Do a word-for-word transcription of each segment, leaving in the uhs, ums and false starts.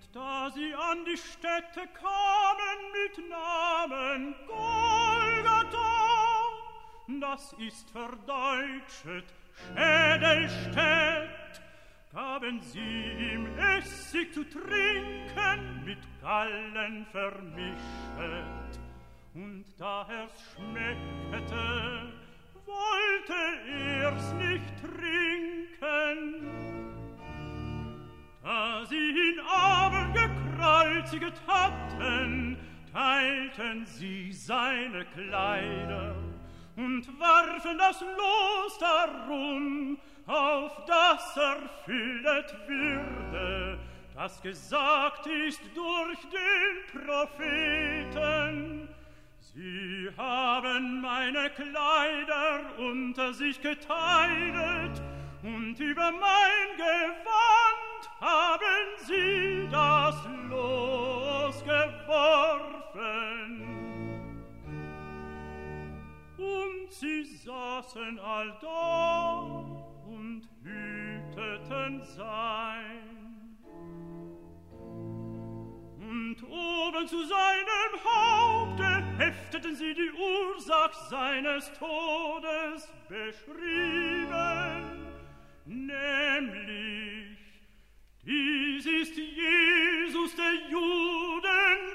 Und da sie an die Stätte kamen mit Namen Golgatha, das ist verdeutschet Schädelstätt, gaben sie ihm Essig zu trinken, mit Gallen vermischet. Und da er's schmeckete, wollte er's nicht trinken. Da sie ihn aber gekreuziget hatten, teilten sie seine Kleider und warfen das Los darum, auf das erfüllet würde, das gesagt ist durch den Propheten. Sie haben meine Kleider unter sich geteilt, und über mein Gewand haben sie das Los geworfen. Und sie saßen allda und hüteten sein. Und oben zu seinem Haupte hefteten sie die Ursach seines Todes beschrieben, nämlich: Dies ist Jesus, der Juden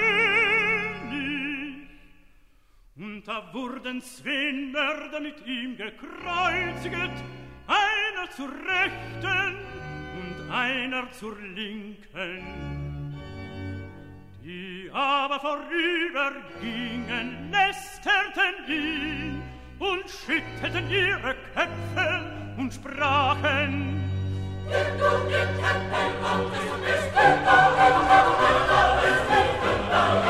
König. Und da wurden zehn Mörder mit ihm gekreuziget, einer zur Rechten und einer zur Linken. Die aber vorübergingen, lästerten ihn und schütteten ihre Köpfe und sprachen: Gib du den Tempel Gottes und des Götters, des Götters,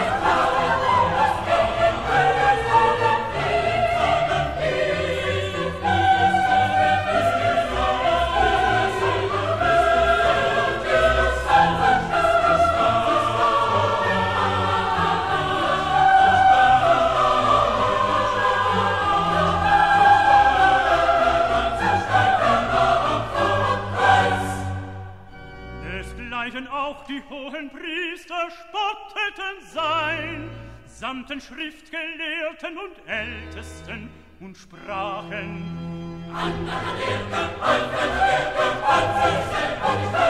auch die hohen Priester spotteten sein, samt den Schriftgelehrten und Ältesten, und sprachen: An der Lehre, an der Lehre, an der Lehre,